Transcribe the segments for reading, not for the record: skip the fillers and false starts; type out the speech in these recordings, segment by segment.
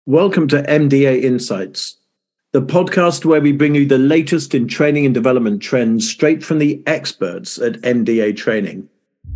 Welcome to MDA Insights, the podcast where we bring you the latest in training and development trends straight from the experts at MDA Training.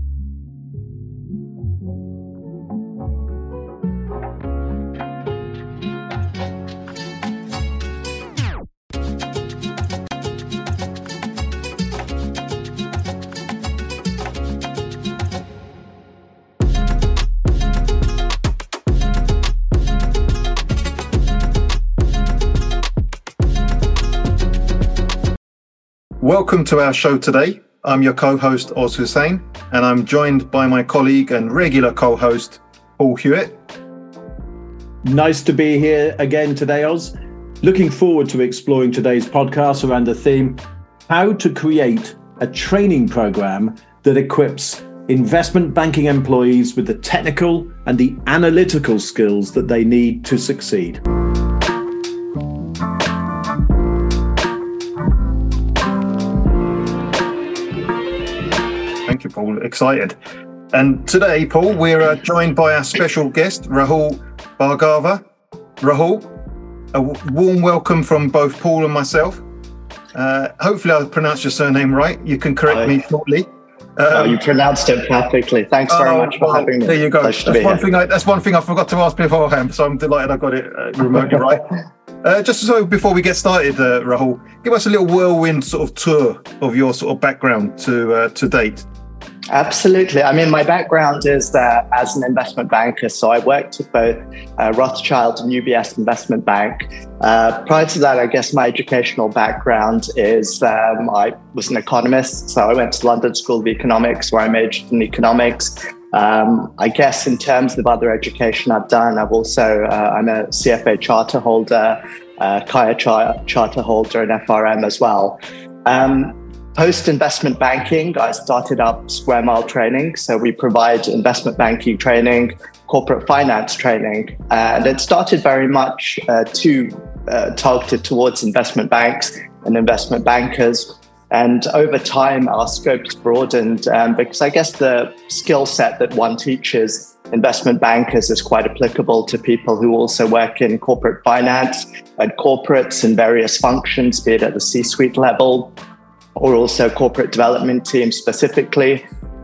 Welcome to our show today. I'm your co-host, Oz Hussain, and I'm joined by my colleague and regular co-host, Paul Hewitt. Nice to be here again today, Oz. Looking forward to exploring today's podcast around the theme, how to create a training program that equips investment banking employees with the technical and the analytical skills that they need to succeed. Thank you, Paul. Excited. And today, Paul, we're joined by our special guest, Rahul Bhargava. Rahul, a warm welcome from both Paul and myself. Hopefully I pronounced your surname right. You can correct me shortly. You pronounced it perfectly. Thanks very much for having me. There you go. That's one thing I forgot to ask beforehand, so I'm delighted I got it remotely right. Just so before we get started, Rahul, give us a little whirlwind sort of tour of your sort of background to date. Absolutely. I mean, my background is as an investment banker. So I worked with both Rothschild and UBS Investment Bank. Prior to that, I guess my educational background is I was an economist. So I went to London School of Economics, where I majored in economics. I guess in terms of other education I've done, I'm a CFA charter holder, Kaya charter holder, and FRM as well. Post-investment banking, I started up Square Mile Training. So we provide investment banking training, corporate finance training. And it started very much targeted towards investment banks and investment bankers. And over time, our scope's broadened because I guess the skill set that one teaches investment bankers is quite applicable to people who also work in corporate finance and corporates in various functions, be it at the C-suite level, or also corporate development teams specifically.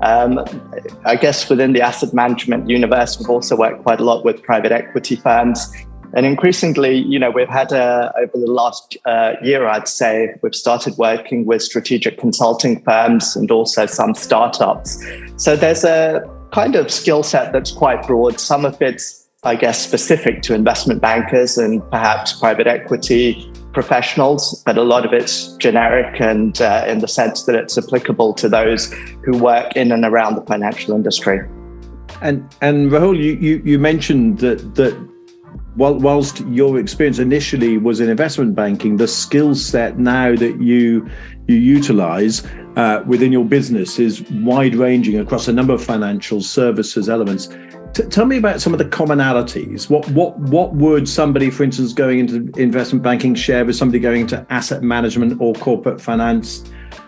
I guess within the asset management universe, we've also worked quite a lot with private equity firms. And increasingly, we've had over the last year, I'd say, we've started working with strategic consulting firms and also some startups. So there's a kind of skill set that's quite broad. Some of it's, I guess, specific to investment bankers and perhaps private equity professionals, but a lot of it's generic and in the sense that it's applicable to those who work in and around the financial industry. And Rahul, you mentioned that whilst your experience initially was in investment banking, the skill set now that you utilize within your business is wide-ranging across a number of financial services elements. Tell me about some of the commonalities. What would somebody, for instance, going into investment banking share with somebody going into asset management or corporate finance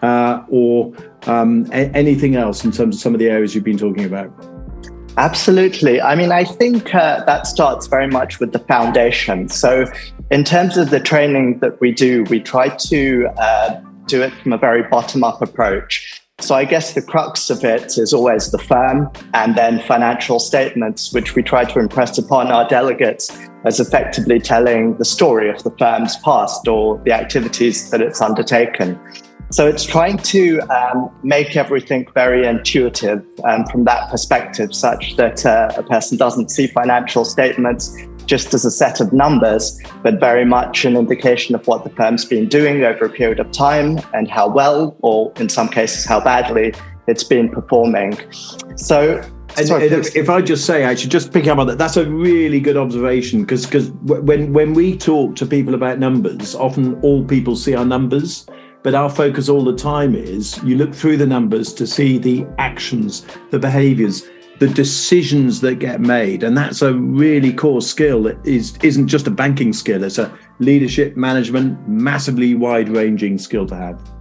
or anything else in terms of some of the areas you've been talking about? Absolutely. I mean, I think that starts very much with the foundation. So in terms of the training that we do, we try to do it from a very bottom-up approach. So I guess the crux of it is always the firm and then financial statements, which we try to impress upon our delegates as effectively telling the story of the firm's past or the activities that it's undertaken. So it's trying to make everything very intuitive from that perspective, such that a person doesn't see financial statements just as a set of numbers, but very much an indication of what the firm's been doing over a period of time and how well, or in some cases, how badly it's been performing. So if I just say, actually, just picking up on that, that's a really good observation because when we talk to people about numbers, often all people see our numbers. But our focus all the time is you look through the numbers to see the actions, the behaviors, the decisions that get made. And that's a really core skill that isn't just a banking skill. It's a leadership, management, massively wide-ranging skill to have.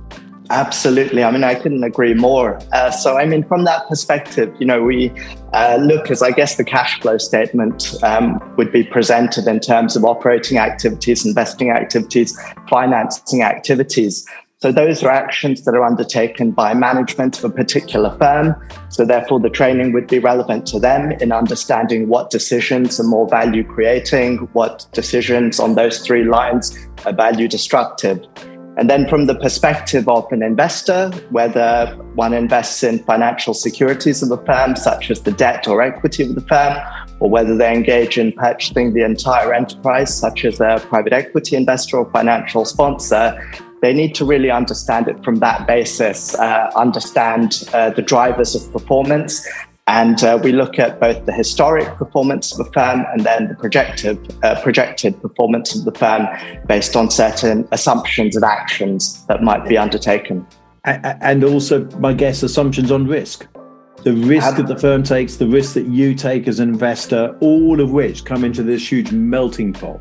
Absolutely. I mean, I couldn't agree more. From that perspective, we look as, I guess, the cash flow statement would be presented in terms of operating activities, investing activities, financing activities. So those are actions that are undertaken by management of a particular firm. So therefore, the training would be relevant to them in understanding what decisions are more value creating, what decisions on those three lines are value destructive. And then from the perspective of an investor, whether one invests in financial securities of the firm, such as the debt or equity of the firm, or whether they engage in purchasing the entire enterprise, such as a private equity investor or financial sponsor, they need to really understand it from that basis, understand the drivers of performance. And we look at both the historic performance of the firm and then the projected performance of the firm based on certain assumptions and actions that might be undertaken. And also, my guess, assumptions on risk. The risk that the firm takes, the risk that you take as an investor, all of which come into this huge melting pot.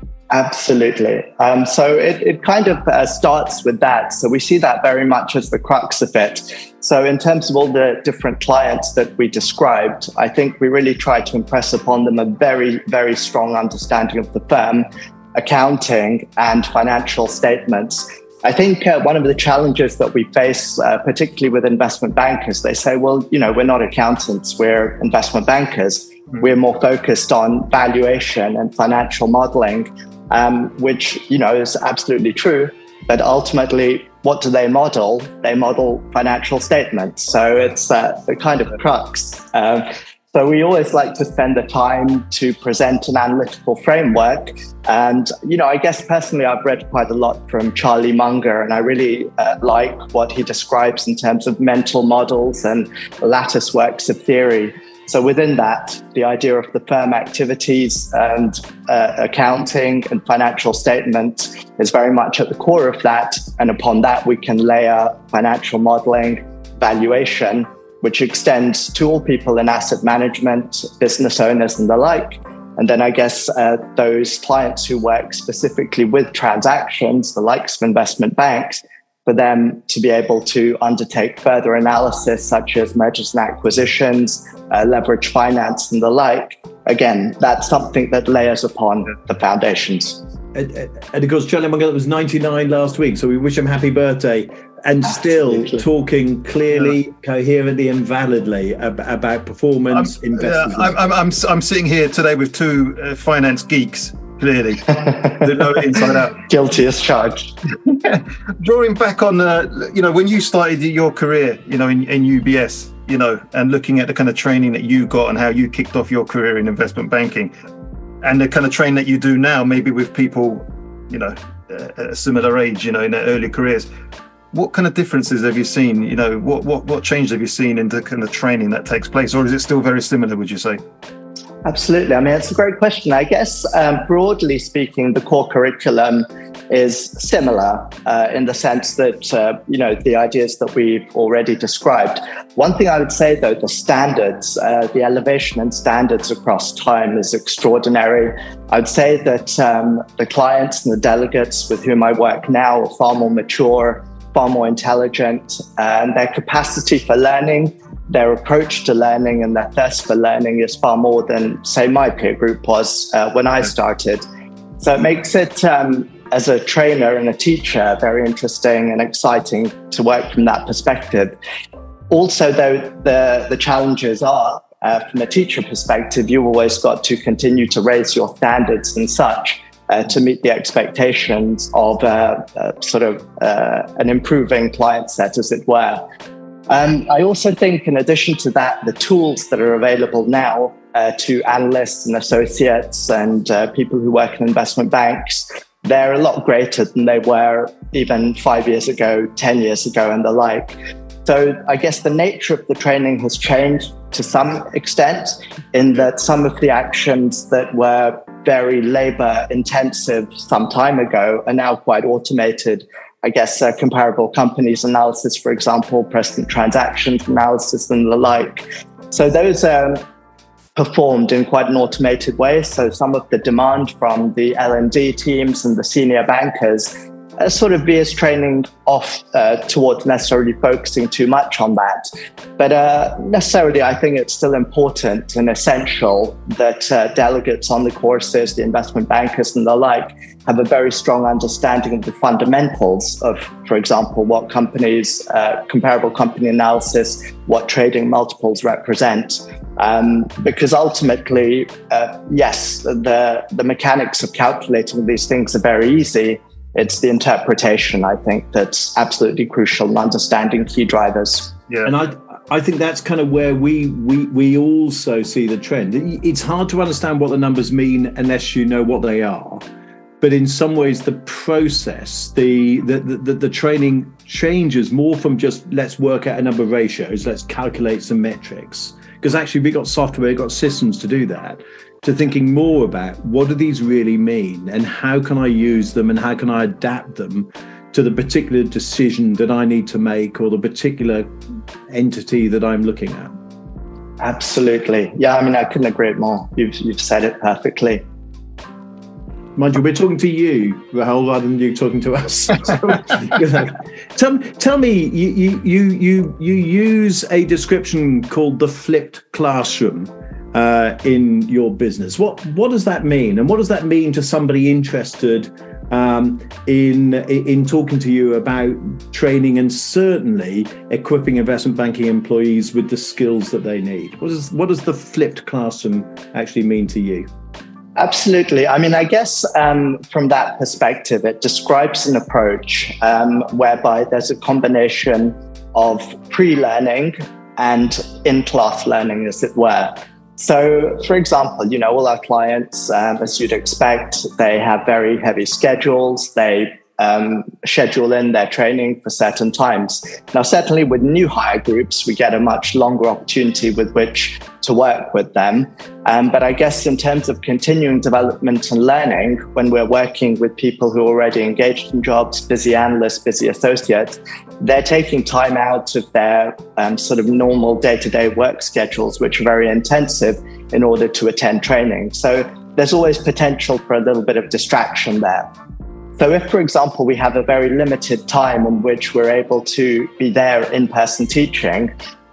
Absolutely. So it kind of starts with that. So we see that very much as the crux of it. So in terms of all the different clients that we described, I think we really try to impress upon them a very, very strong understanding of the firm, accounting and financial statements. I think one of the challenges that we face, particularly with investment bankers, they say, well, we're not accountants, we're investment bankers. We're more focused on valuation and financial modeling, which, is absolutely true. But ultimately, what do they model? They model financial statements. So it's the kind of crux. So we always like to spend the time to present an analytical framework. And, I guess personally, I've read quite a lot from Charlie Munger, and I really like what he describes in terms of mental models and lattice works of theory. So within that, the idea of the firm activities and accounting and financial statement is very much at the core of that. And upon that, we can layer financial modeling, valuation, which extends to all people in asset management, business owners and the like. And then I guess those clients who work specifically with transactions, the likes of investment banks, for them to be able to undertake further analysis such as mergers and acquisitions, leverage finance and the like. Again, that's something that layers upon the foundations. And of course, Charlie Munger was 99 last week, so we wish him happy birthday. And still talking clearly, coherently and validly about performance, investment. I'm sitting here today with two finance geeks, clearly. They know it inside out. Guilty as charged. Drawing back on, when you started your career, in UBS, and looking at the kind of training that you got and how you kicked off your career in investment banking, and the kind of training that you do now, maybe with people, at a similar age, in their early careers. What kind of differences have you seen? What change have you seen in the kind of training that takes place? Or is it still very similar, would you say? Absolutely. I mean, it's a great question. I guess, broadly speaking, the core curriculum is similar in the sense that, the ideas that we've already described. One thing I would say, though, the standards, the elevation in standards across time is extraordinary. I would say that the clients and the delegates with whom I work now are far more mature, far more intelligent, and their capacity for learning, their approach to learning and their thirst for learning is far more than, say, my peer group was when I started. So it makes it, as a trainer and a teacher, very interesting and exciting to work from that perspective. Also, though, the challenges are, from a teacher perspective, you've always got to continue to raise your standards and such, to meet the expectations of an improving client set, as it were. I also think, in addition to that, the tools that are available now to analysts and associates and people who work in investment banks, they're a lot greater than they were even 5 years ago, 10 years ago, and the like. So I guess the nature of the training has changed to some extent, in that some of the actions that were very labor intensive some time ago are now quite automated. I guess comparable companies analysis, for example, precedent transactions analysis and the like. So those are performed in quite an automated way. So some of the demand from the L&D teams and the senior bankers sort of veers training off towards necessarily focusing too much on that. But necessarily, I think it's still important and essential that delegates on the courses, the investment bankers and the like, have a very strong understanding of the fundamentals of, for example, what companies, comparable company analysis, what trading multiples represent. Because ultimately, yes, the mechanics of calculating these things are very easy. It's the interpretation, I think, that's absolutely crucial in understanding key drivers. Yeah. And I think that's kind of where we also see the trend. It's hard to understand what the numbers mean unless you know what they are. But in some ways, the process, the training changes more from just let's work out a number of ratios, let's calculate some metrics. Because actually we've got software, we've got systems to do that, to thinking more about what do these really mean and how can I use them and how can I adapt them to the particular decision that I need to make or the particular entity that I'm looking at. Absolutely. Yeah, I mean, I couldn't agree more. You've said it perfectly. Mind you, we're talking to you, Rahul, rather than you talking to us. Tell me, you use a description called the flipped classroom in your business. What does that mean, and what does that mean to somebody interested in talking to you about training and certainly equipping investment banking employees with the skills that they need? What does the flipped classroom actually mean to you? Absolutely. I mean, I guess from that perspective, it describes an approach whereby there's a combination of pre-learning and in-class learning, as it were. So, for example, all our clients, as you'd expect, they have very heavy schedules. They schedule in their training for certain times. Now, certainly with new hire groups, we get a much longer opportunity with which to work with them. But I guess in terms of continuing development and learning, when we're working with people who are already engaged in jobs, busy analysts, busy associates, they're taking time out of their sort of normal day-to-day work schedules, which are very intensive, in order to attend training. So there's always potential for a little bit of distraction there. So if, for example, we have a very limited time in which we're able to be there in-person teaching,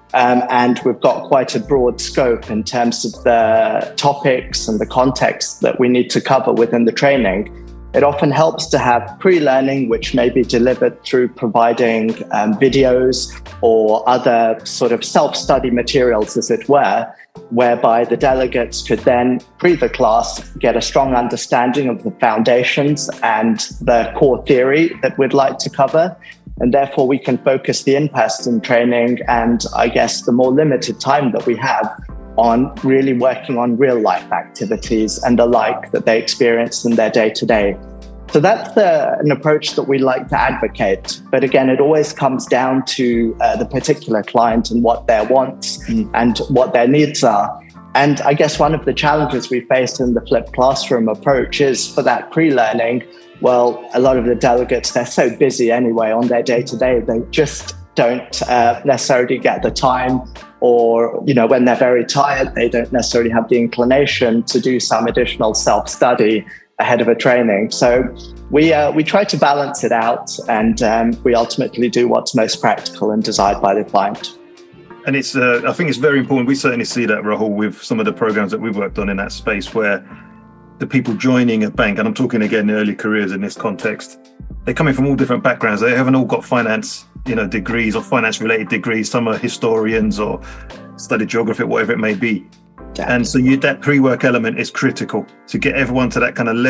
and we've got quite a broad scope in terms of the topics and the context that we need to cover within the training, it often helps to have pre-learning, which may be delivered through providing videos or other sort of self-study materials, as it were, whereby the delegates could then, pre the class, get a strong understanding of the foundations and the core theory that we'd like to cover. And therefore, we can focus the in-person training and, I guess, the more limited time that we have on really working on real-life activities and the like that they experience in their day-to-day. So that's an approach that we like to advocate. But again, it always comes down to the particular client and what their wants and what their needs are. And I guess one of the challenges we face in the flipped classroom approach is for that pre-learning. Well, a lot of the delegates, they're so busy anyway on their day-to-day, they just don't necessarily get the time, or, when they're very tired, they don't necessarily have the inclination to do some additional self-study ahead of a training. So we try to balance it out, and we ultimately do what's most practical and desired by the client. And it's I think it's very important. We certainly see that, Rahul, with some of the programs that we've worked on in that space, where the people joining a bank, and I'm talking again early careers in this context, they're coming from all different backgrounds. They haven't all got finance, degrees or finance-related degrees. Some are historians or studied geography, whatever it may be. Yeah. And so that pre-work element is critical to get everyone to that kind of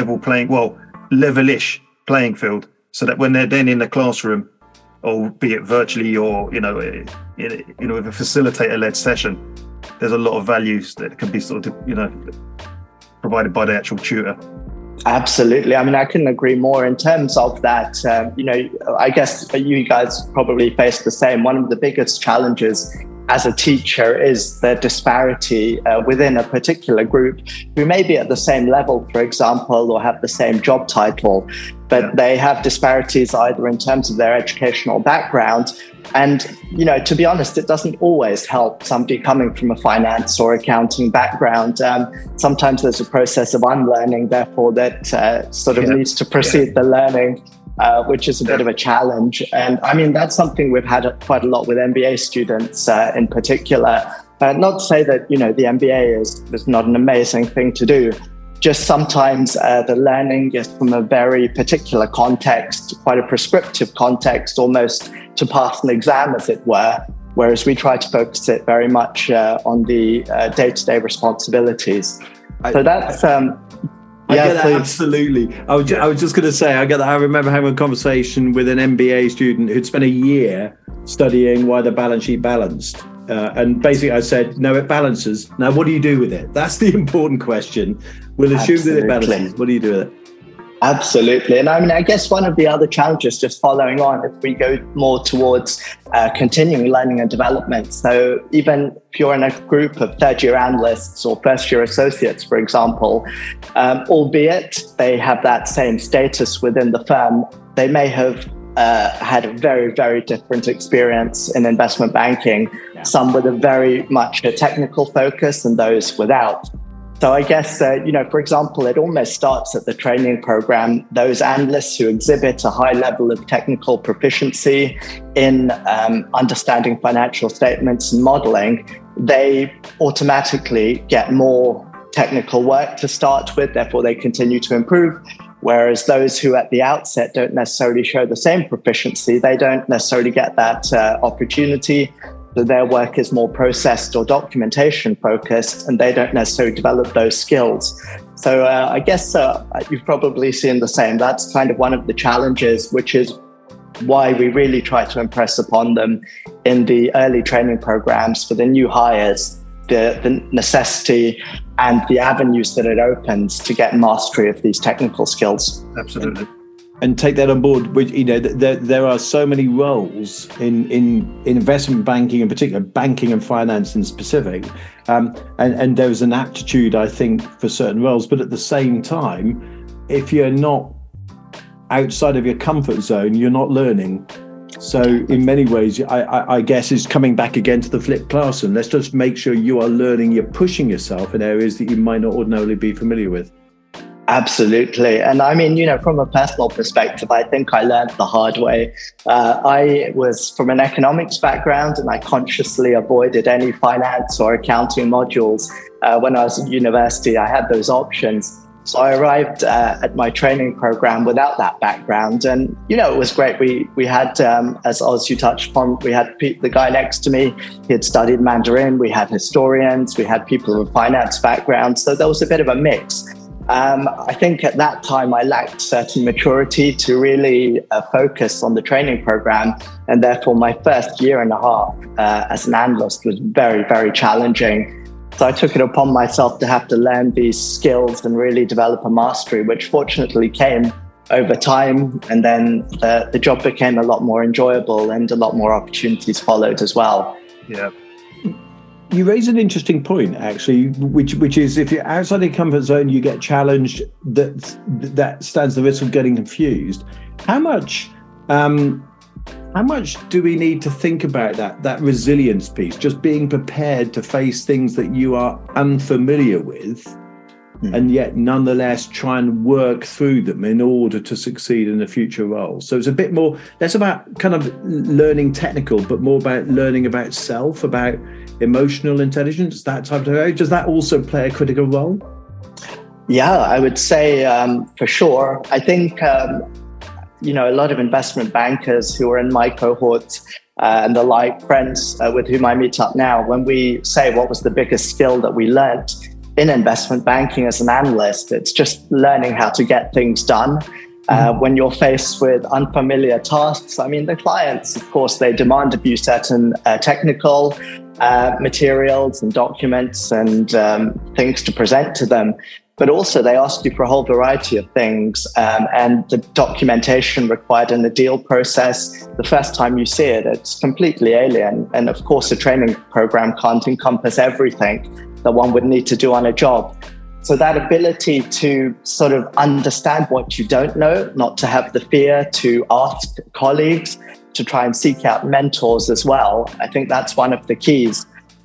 level-ish playing field, so that when they're then in the classroom, or be it virtually or with a facilitator-led session, there's a lot of values that can be sort of provided by the actual tutor. Absolutely. I mean, I couldn't agree more in terms of that. I guess you guys probably face the same. One of the biggest challenges as a teacher is the disparity within a particular group who may be at the same level, for example, or have the same job title, but they have disparities either in terms of their educational background. And, to be honest, it doesn't always help somebody coming from a finance or accounting background. Sometimes there's a process of unlearning, therefore, that sort of needs to precede the learning. which is a bit of a challenge. And I mean, that's something we've had quite a lot with MBA students in particular. Not to say that, the MBA is not an amazing thing to do. Just sometimes the learning is from a very particular context, quite a prescriptive context, almost to pass an exam, as it were. Whereas we try to focus it very much on the day-to-day responsibilities. So that's... I get that, absolutely. I was just going to say, I get that. I remember having a conversation with an MBA student who'd spent a year studying why the balance sheet balanced. And basically I said, no, it balances. Now, what do you do with it? That's the important question. We'll assume that it balances. What do you do with it? Absolutely. And I mean, I guess one of the other challenges, just following on, if we go more towards continuing learning and development. So even if you're in a group of third-year analysts or first-year associates, for example, albeit they have that same status within the firm, they may have had a very, very different experience in investment banking, some with a very much a technical focus and those without. So I guess, for example, it almost starts at the training program. Those analysts who exhibit a high level of technical proficiency in understanding financial statements and modeling, they automatically get more technical work to start with, therefore they continue to improve. Whereas those who at the outset don't necessarily show the same proficiency, they don't necessarily get that opportunity. So their work is more processed or documentation focused, and they don't necessarily develop those skills. So I guess you've probably seen the same. That's kind of one of the challenges, which is why we really try to impress upon them in the early training programs for the new hires, the necessity and the avenues that it opens to get mastery of these technical skills. Absolutely. And take that on board. Which, there are so many roles in investment banking, in particular, banking and finance in specific, and there's an aptitude, I think, for certain roles. But at the same time, if you're not outside of your comfort zone, you're not learning. So in many ways, I guess is coming back again to the flipped classroom. Let's just make sure you are learning, you're pushing yourself in areas that you might not ordinarily be familiar with. Absolutely. And I mean, from a personal perspective, I think I learned the hard way. I was from an economics background, and I consciously avoided any finance or accounting modules. When I was at university, I had those options. So I arrived at my training program without that background. And, it was great. We had, as you touched upon, we had the guy next to me. He had studied Mandarin. We had historians. We had people with finance backgrounds. So there was a bit of a mix. I think at that time I lacked certain maturity to really focus on the training program, and therefore my first year and a half as an analyst was very, very challenging. So I took it upon myself to have to learn these skills and really develop a mastery, which fortunately came over time, and then the job became a lot more enjoyable and a lot more opportunities followed as well. Yeah. You raise an interesting point, actually, which is if you're outside your comfort zone, you get challenged. That stands the risk of getting confused. How much do we need to think about that resilience piece? Just being prepared to face things that you are unfamiliar with, and yet nonetheless try and work through them in order to succeed in a future role. So it's a bit more less about kind of learning technical, but more about learning about self, about emotional intelligence, that type of area. Does that also play a critical role? Yeah, I would say for sure. I think, a lot of investment bankers who are in my cohort and the like, friends with whom I meet up now, when we say what was the biggest skill that we learned in investment banking as an analyst, it's just learning how to get things done. When you're faced with unfamiliar tasks, I mean, the clients, of course, they demand of you certain technical materials and documents and things to present to them. But also they ask you for a whole variety of things, and the documentation required in the deal process, the first time you see it, it's completely alien. And of course, a training program can't encompass everything that one would need to do on a job. So that ability to sort of understand what you don't know, not to have the fear to ask colleagues, to try and seek out mentors as well, I think that's one of the keys.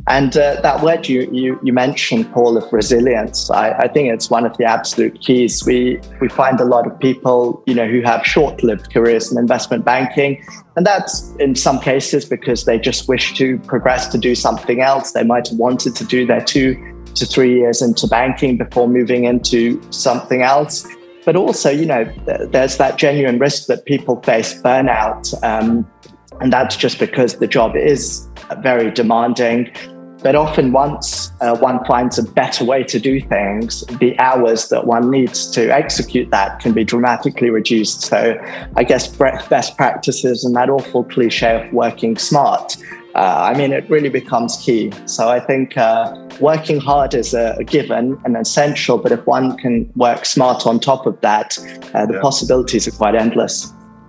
And that word you mentioned, Paul, of resilience, I think it's one of the absolute keys. We find a lot of people, who have short-lived careers in investment banking, and that's in some cases because they just wish to progress to do something else. They might have wanted to do their 2 to 3 years into banking before moving into something else. But also, there's that genuine risk that people face burnout, and that's just because the job is very demanding. But often once one finds a better way to do things, the hours that one needs to execute that can be dramatically reduced. So I guess best practices and that awful cliche of working smart, it really becomes key. So I think working hard is a given and essential, but if one can work smart on top of that, the possibilities are quite endless.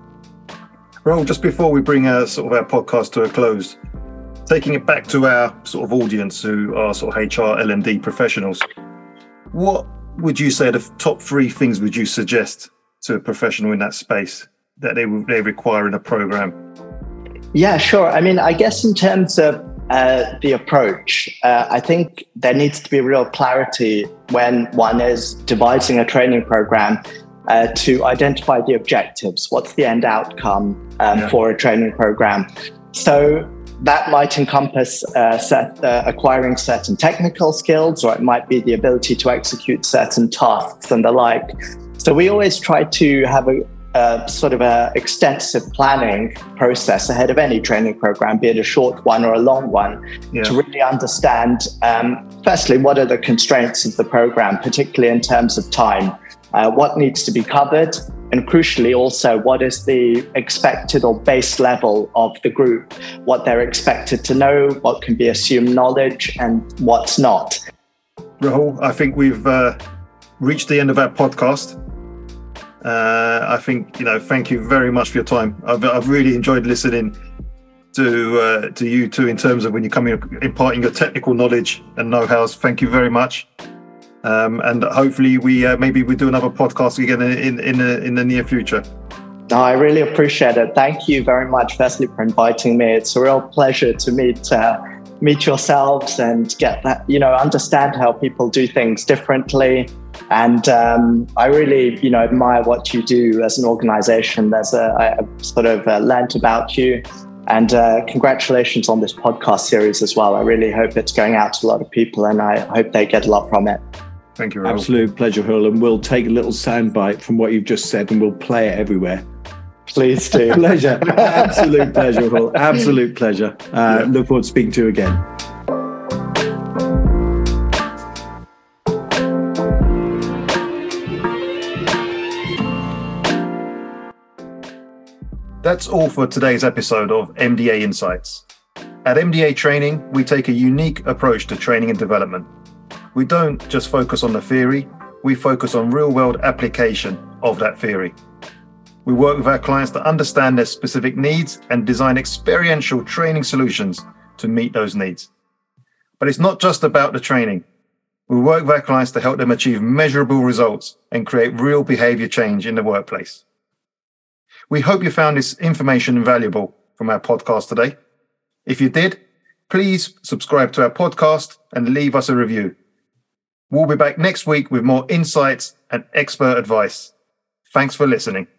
Rahul, just before we bring our podcast to a close, taking it back to our sort of audience who are sort of HR, L&D professionals, what would you say the top 3 things would you suggest to a professional in that space that they require in a program? Yeah, sure. I guess in terms of the approach, I think there needs to be real clarity when one is devising a training program to identify the objectives. What's the end outcome for a training program? So that might encompass acquiring certain technical skills, or it might be the ability to execute certain tasks and the like. So we always try to have a sort of a extensive planning process ahead of any training program, be it a short one or a long one, to really understand, firstly, what are the constraints of the program, particularly in terms of time, what needs to be covered, and crucially also, what is the expected or base level of the group, what they're expected to know, what can be assumed knowledge, and what's not. Rahul, I think we've reached the end of our podcast. I think, thank you very much for your time. I've really enjoyed listening to you two in terms of when you come in, imparting your technical knowledge and know-hows. Thank you very much. And hopefully we do another podcast again in the near future. No, I really appreciate it. Thank you very much, firstly, for inviting me. It's a real pleasure to meet yourselves and get that, understand how people do things differently. And I really, admire what you do as an organization. I sort of learned about you. And congratulations on this podcast series as well. I really hope it's going out to a lot of people, and I hope they get a lot from it. Thank you, Rahul. Absolute pleasure, Rahul. And we'll take a little soundbite from what you've just said and we'll play it everywhere. Please do. Pleasure. Absolute pleasure, Rahul. Absolute pleasure. Look forward to speaking to you again. That's all for today's episode of MDA Insights. At MDA Training, we take a unique approach to training and development. We don't just focus on the theory, we focus on real-world application of that theory. We work with our clients to understand their specific needs and design experiential training solutions to meet those needs. But it's not just about the training. We work with our clients to help them achieve measurable results and create real behavior change in the workplace. We hope you found this information valuable from our podcast today. If you did, please subscribe to our podcast and leave us a review. We'll be back next week with more insights and expert advice. Thanks for listening.